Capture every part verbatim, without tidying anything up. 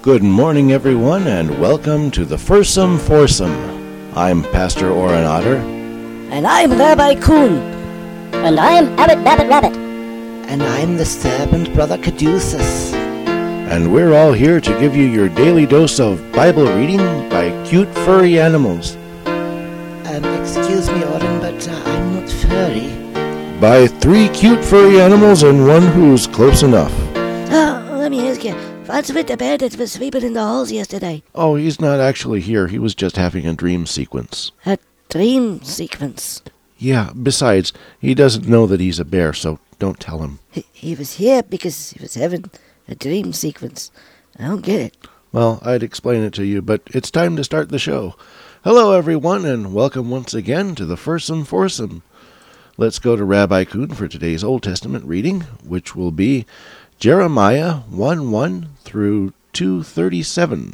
Good morning, everyone, and welcome to the Fursome Foursome. I'm Pastor Oren Otter. And I'm Rabbi Kuhn. And I'm Abbot Babbitt Rabbit. And I'm the servant Brother Caduceus. And we're all here to give you your daily dose of Bible reading by cute furry animals. Um, excuse me, Oren, but uh, I'm not furry. By three cute furry animals and one who's close enough. Oh, let me ask you, what's with the bear that was sweeping in the halls yesterday? Oh, he's not actually here. He was just having a dream sequence. A dream sequence? Yeah, besides, he doesn't know that he's a bear, so don't tell him. He, he was here because he was having a dream sequence. I don't get it. Well, I'd explain it to you, but it's time to start the show. Hello, everyone, and welcome once again to the Fursome Foursome. Let's go to Rabbi Kuhn for today's Old Testament reading, which will be Jeremiah one one through two thirty-seven.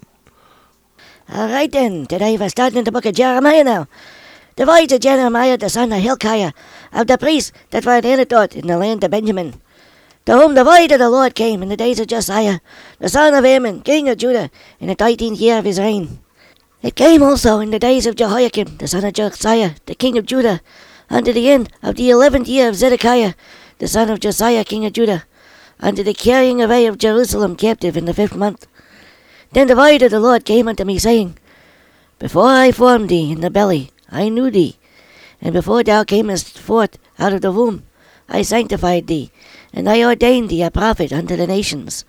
All right, then. Today we're starting in the book of Jeremiah now. The voice of Jeremiah, the son of Hilkiah, of the priests that were at Anathoth in the land of Benjamin, to whom the word of the Lord came in the days of Josiah, the son of Ammon, king of Judah, in the thirteenth year of his reign. It came also in the days of Jehoiakim, the son of Josiah, the king of Judah, unto the end of the eleventh year of Zedekiah, the son of Josiah, king of Judah, unto the carrying away of Jerusalem captive in the fifth month. Then the word of the Lord came unto me, saying, Before I formed thee in the belly, I knew thee, and before thou camest forth out of the womb, I sanctified thee, and I ordained thee a prophet unto the nations.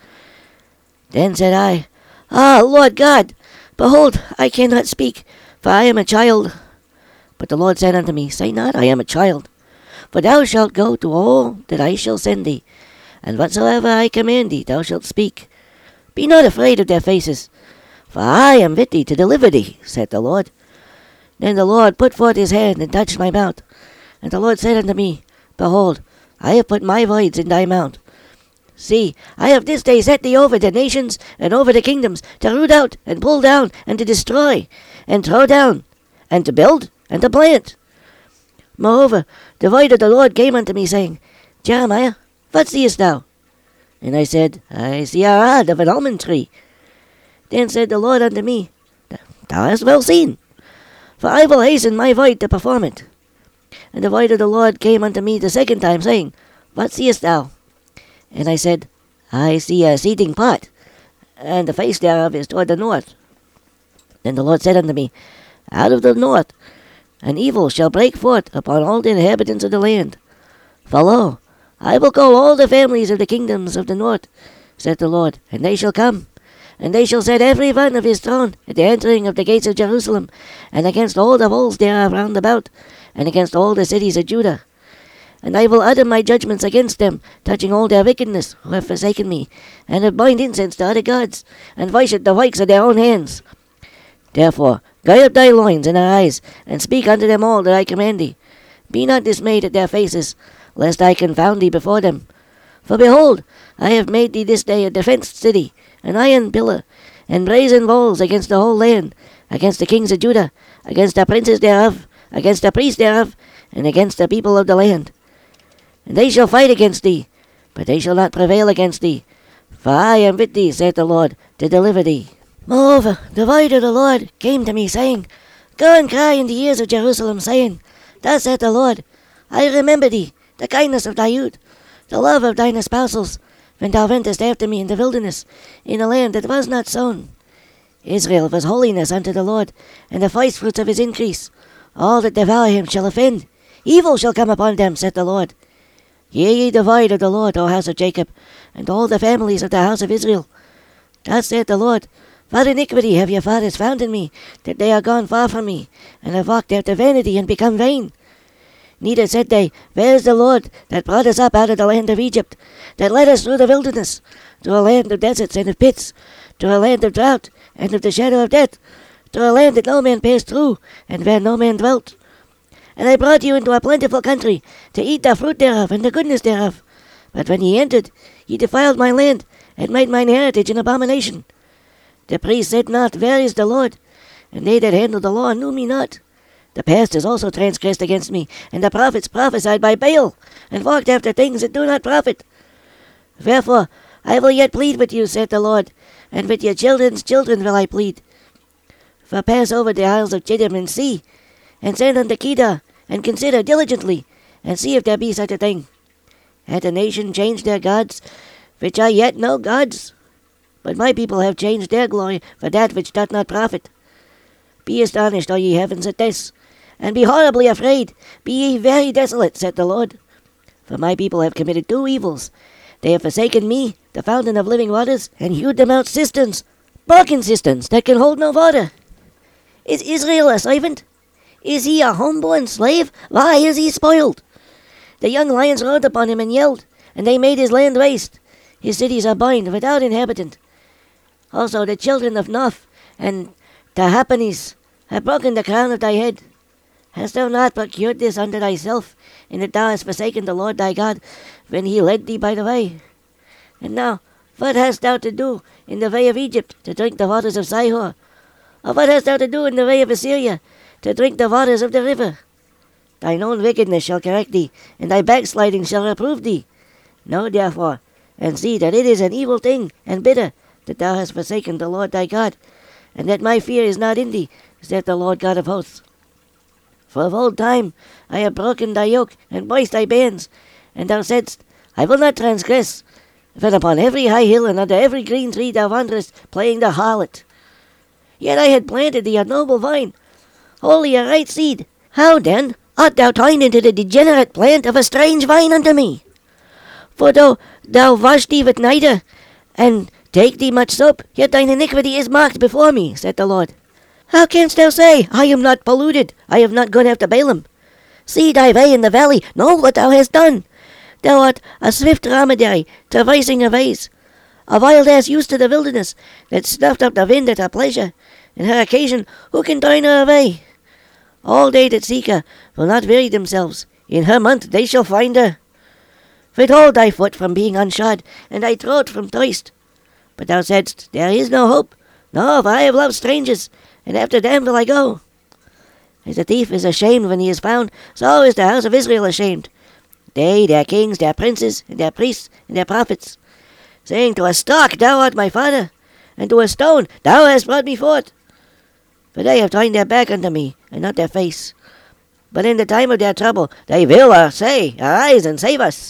Then said I, Ah, Lord God, behold, I cannot speak, for I am a child. But the Lord said unto me, Say not, I am a child, for thou shalt go to all that I shall send thee, and whatsoever I command thee thou shalt speak. Be not afraid of their faces, for I am with thee to deliver thee, said the Lord. Then the Lord put forth his hand and touched my mouth. And the Lord said unto me, Behold, I have put my words in thy mouth. See, I have this day set thee over the nations and over the kingdoms, to root out and pull down and to destroy, and throw down, and to build and to plant. Moreover, the word of the Lord came unto me, saying, Jeremiah, what seest thou? And I said, I see a rod of an almond tree. Then said the Lord unto me, Thou hast well seen, for I will hasten my word to perform it. And the word of the Lord came unto me the second time, saying, What seest thou? And I said, I see a seething pot, and the face thereof is toward the north. Then the Lord said unto me, Out of the north an evil shall break forth upon all the inhabitants of the land. For lo, I will call all the families of the kingdoms of the north, saith the Lord, and they shall come, and they shall set every one of his throne at the entering of the gates of Jerusalem, and against all the walls thereof round about, and against all the cities of Judah. And I will utter my judgments against them, touching all their wickedness, who have forsaken me, and have burned incense to other gods, and worshipped the works of their own hands. Therefore, gird up thy loins and arise, and speak unto them all that I command thee. Be not dismayed at their faces, lest I confound thee before them. For behold, I have made thee this day a defenced city, an iron pillar, and brazen walls against the whole land, against the kings of Judah, against the princes thereof, against the priests thereof, and against the people of the land. And they shall fight against thee, but they shall not prevail against thee. For I am with thee, saith the Lord, to deliver thee. Moreover, the word of the Lord came to me, saying, Go and cry in the ears of Jerusalem, saying, Thus saith the Lord, I remember thee, the kindness of thy youth, the love of thine espousals, when thou wentest after me in the wilderness, in a land that was not sown. Israel was holiness unto the Lord, and the firstfruits of his increase. All that devour him shall offend. Evil shall come upon them, saith the Lord. Hear ye the word of the Lord, O house of Jacob, and all the families of the house of Israel. Thus saith the Lord, What iniquity have your fathers found in me, that they are gone far from me, and have walked after vanity, and become vain? Neither said they, Where is the Lord that brought us up out of the land of Egypt, that led us through the wilderness, to a land of deserts and of pits, to a land of drought and of the shadow of death, to a land that no man passed through, and where no man dwelt? And I brought you into a plentiful country, to eat the fruit thereof and the goodness thereof. But when ye entered, ye defiled my land, and made mine heritage an abomination. The priests said not, Where is the Lord? And they that handled the law knew me not. The pastors also transgressed against me, and the prophets prophesied by Baal, and walked after things that do not profit. Wherefore I will yet plead with you, saith the Lord, and with your children's children will I plead. For pass over the isles of Chittim and see, and send unto Kedar, and consider diligently, and see if there be such a thing. Hath a nation changed their gods, which are yet no gods? But my people have changed their glory for that which doth not profit. Be astonished, all ye heavens, at this, and be horribly afraid. Be ye very desolate, saith the Lord. For my people have committed two evils. They have forsaken me, the fountain of living waters, and hewed them out cisterns, broken cisterns that can hold no water. Is Israel a servant? Is he a homeborn slave? Why is he spoiled? The young lions rode upon him and yelled, and they made his land waste. His cities are burned without inhabitant. Also the children of Noph and Tahapanes have broken the crown of thy head. Hast thou not procured this unto thyself, in that thou hast forsaken the Lord thy God, when he led thee by the way? And now, what hast thou to do in the way of Egypt, to drink the waters of Sihor? Or what hast thou to do in the way of Assyria, to drink the waters of the river? Thine own wickedness shall correct thee, and thy backsliding shall reprove thee. Know therefore, and see that it is an evil thing, and bitter, that thou hast forsaken the Lord thy God, and that my fear is not in thee, saith the Lord God of hosts. For of old time I have broken thy yoke, and burst thy bands, and thou saidst, I will not transgress. Then upon every high hill and under every green tree thou wanderest, playing the harlot. Yet I had planted thee a noble vine, wholly a right seed. How then art thou turned into the degenerate plant of a strange vine unto me? For though thou wash thee with nitre, and take thee much soap, yet thine iniquity is marked before me, saith the Lord. How canst thou say, I am not polluted, I have not gone after Balaam? See thy way in the valley, know what thou hast done. Thou art a swift dromedary, traversing her ways, a wild ass used to the wilderness, that snuffed up the wind at her pleasure, and her occasion who can turn her away? All they that seek her will not weary themselves, in her month they shall find her. Withhold thy foot from being unshod, and thy throat from thirst. But thou saidst, there is no hope. No, for I have loved strangers, and after them will I go. As a thief is ashamed when he is found, so is the house of Israel ashamed. They, their kings, their princes, and their priests, and their prophets, saying to a stock, thou art my father, and to a stone, thou hast brought me forth. For they have turned their back unto me, and not their face. But in the time of their trouble, they will uh, say, arise and save us.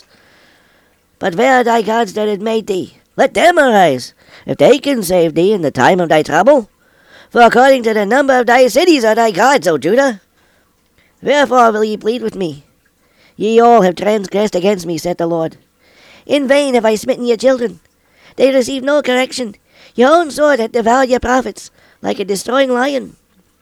But where are thy gods that had made thee? Let them arise, if they can save thee in the time of thy trouble. For according to the number of thy cities are thy gods, O Judah. Wherefore will ye plead with me? Ye all have transgressed against me, saith the Lord. In vain have I smitten your children. They receive no correction. Your own sword hath devoured your prophets, like a destroying lion.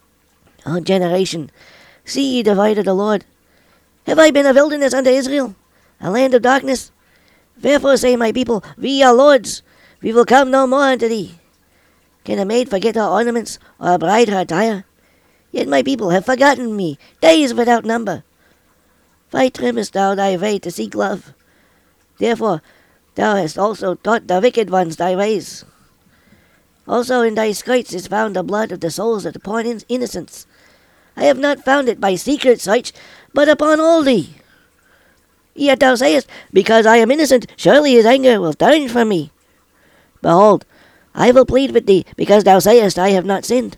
O generation, see ye the void of the Lord. Have I been a wilderness unto Israel, a land of darkness? Wherefore say my people, we are lords, we will come no more unto thee. Can a maid forget her ornaments, or a bride her attire? Yet my people have forgotten me, days without number. Why trimmest thou thy way to seek love? Therefore thou hast also taught the wicked ones thy ways. Also in thy skirts is found the blood of the souls of the poor innocents. I have not found it by secret search, but upon all thee. Yet thou sayest, because I am innocent, surely his anger will turn from me. Behold, I will plead with thee, because thou sayest, I have not sinned.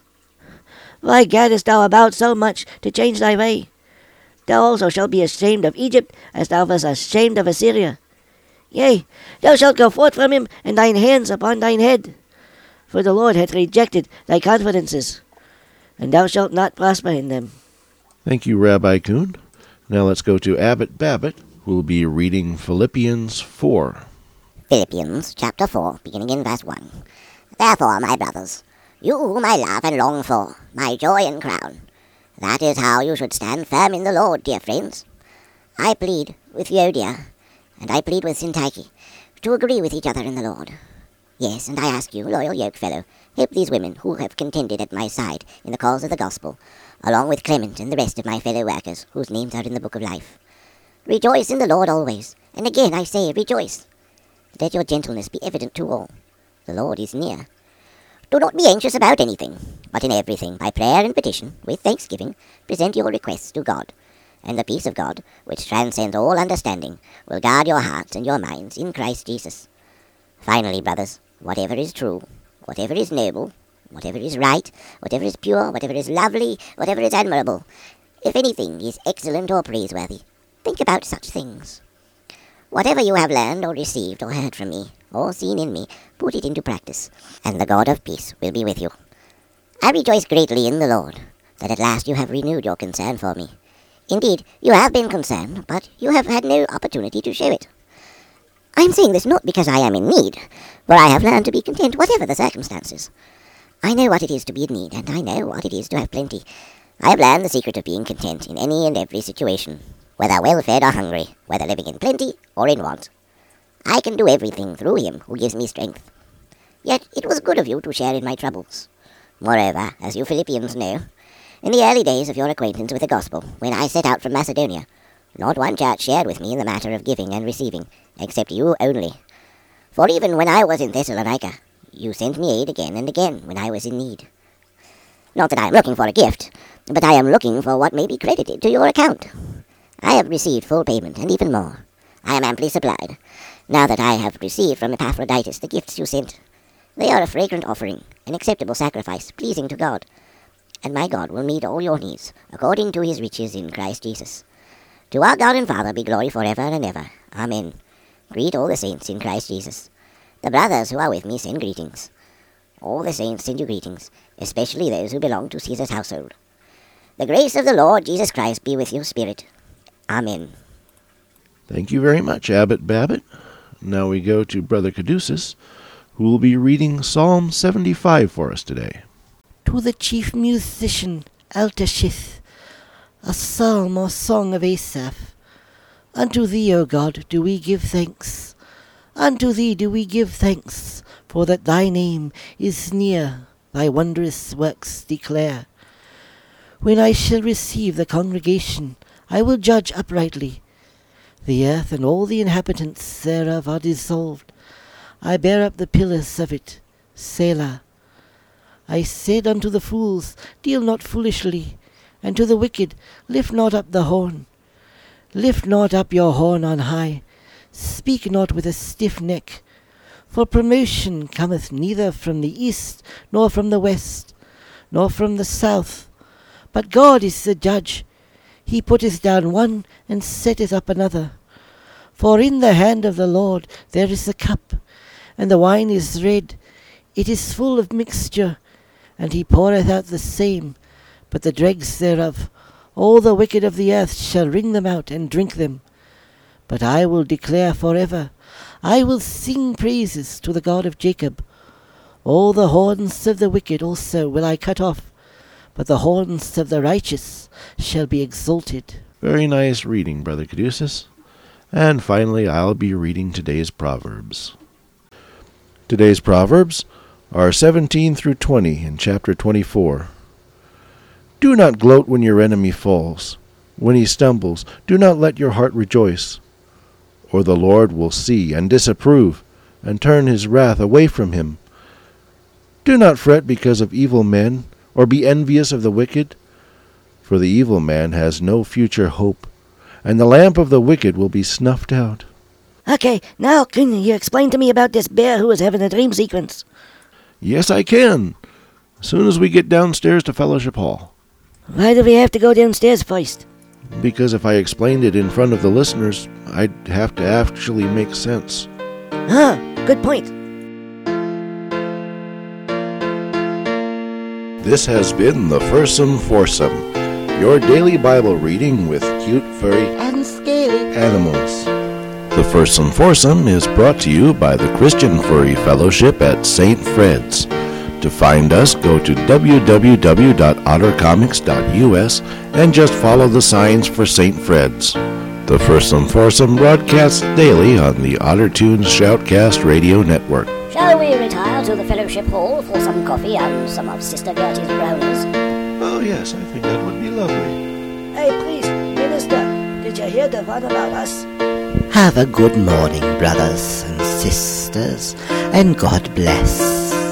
Why gaddest thou about so much to change thy way? Thou also shalt be ashamed of Egypt, as thou wast ashamed of Assyria. Yea, thou shalt go forth from him, and thine hands upon thine head. For the Lord hath rejected thy confidences, and thou shalt not prosper in them. Thank you, Rabbi Kuhn. Now let's go to Abbot Babbitt, who will be reading Philippians four. Philippians chapter four, beginning in verse one. Therefore, my brothers, you whom I love and long for, my joy and crown, that is how you should stand firm in the Lord, dear friends. I plead with Euodia, and I plead with Syntyche, to agree with each other in the Lord. Yes, and I ask you, loyal yokefellow, help these women who have contended at my side in the cause of the gospel, along with Clement and the rest of my fellow workers, whose names are in the book of life. Rejoice in the Lord always, and again I say, rejoice. Let your gentleness be evident to all. The Lord is near. Do not be anxious about anything, but in everything, by prayer and petition, with thanksgiving, present your requests to God. And the peace of God, which transcends all understanding, will guard your hearts and your minds in Christ Jesus. Finally, brothers, whatever is true, whatever is noble, whatever is right, whatever is pure, whatever is lovely, whatever is admirable, if anything is excellent or praiseworthy, think about such things. Whatever you have learned or received or heard from me, or seen in me, put it into practice, and the God of peace will be with you. I rejoice greatly in the Lord, that at last you have renewed your concern for me. Indeed, you have been concerned, but you have had no opportunity to show it. I am saying this not because I am in need, for I have learned to be content whatever the circumstances. I know what it is to be in need, and I know what it is to have plenty. I have learned the secret of being content in any and every situation, whether well-fed or hungry, whether living in plenty or in want. I can do everything through him who gives me strength. Yet it was good of you to share in my troubles. Moreover, as you Philippians know, in the early days of your acquaintance with the gospel, when I set out from Macedonia, not one church shared with me in the matter of giving and receiving, except you only. For even when I was in Thessalonica, you sent me aid again and again when I was in need. Not that I am looking for a gift, but I am looking for what may be credited to your account. I have received full payment, and even more. I am amply supplied, now that I have received from Epaphroditus the gifts you sent. They are a fragrant offering, an acceptable sacrifice, pleasing to God. And my God will meet all your needs, according to his riches in Christ Jesus. To our God and Father be glory forever and ever. Amen. Greet all the saints in Christ Jesus. The brothers who are with me send greetings. All the saints send you greetings, especially those who belong to Caesar's household. The grace of the Lord Jesus Christ be with your spirit. Amen. Thank you very much, Abbot Babbitt. Now we go to Brother Caduceus, who will be reading Psalm seventy-five for us today. To the chief musician, Altashith, a psalm or song of Asaph. Unto thee, O God, do we give thanks. Unto thee do we give thanks, for that thy name is near, thy wondrous works declare. When I shall receive the congregation, I will judge uprightly. The earth and all the inhabitants thereof are dissolved. I bear up the pillars of it. Selah. I said unto the fools, deal not foolishly, and to the wicked, lift not up the horn. Lift not up your horn on high, speak not with a stiff neck, for promotion cometh neither from the east, nor from the west, nor from the south. But God is the judge. He putteth down one, and setteth up another. For in the hand of the Lord there is a cup, and the wine is red, it is full of mixture, and he poureth out the same, but the dregs thereof. All the wicked of the earth shall wring them out, and drink them. But I will declare for ever, I will sing praises to the God of Jacob. All the horns of the wicked also will I cut off, but the horns of the righteous shall be exalted. Very nice reading, Brother Caduceus. And finally, I'll be reading today's Proverbs. Today's Proverbs are seventeen through twenty in chapter twenty-four. Do not gloat when your enemy falls. When he stumbles, do not let your heart rejoice. Or the Lord will see and disapprove, and turn his wrath away from him. Do not fret because of evil men, or be envious of the wicked, for the evil man has no future hope, and the lamp of the wicked will be snuffed out. Okay, now can you explain to me about this bear who was having a dream sequence? Yes, I can, as soon as we get downstairs to Fellowship Hall. Why do we have to go downstairs first? Because if I explained it in front of the listeners, I'd have to actually make sense. Huh, good point. This has been the Fursome Foursome, your daily Bible reading with cute, furry, And scaly. animals. The Fursome Foursome is brought to you by the Christian Furry Fellowship at Saint Fred's. To find us, go to w w w dot otter comics dot u s and just follow the signs for Saint Fred's. The Fursome Foursome broadcasts daily on the OtterTunes Shoutcast Radio Network. Shall we retire to the Fellowship Hall for some coffee and some of Sister Gertie's brownies? Oh yes, I think that would be lovely. Hey, please, Minister, did you hear the one about us? Have a good morning, brothers and sisters, and God bless.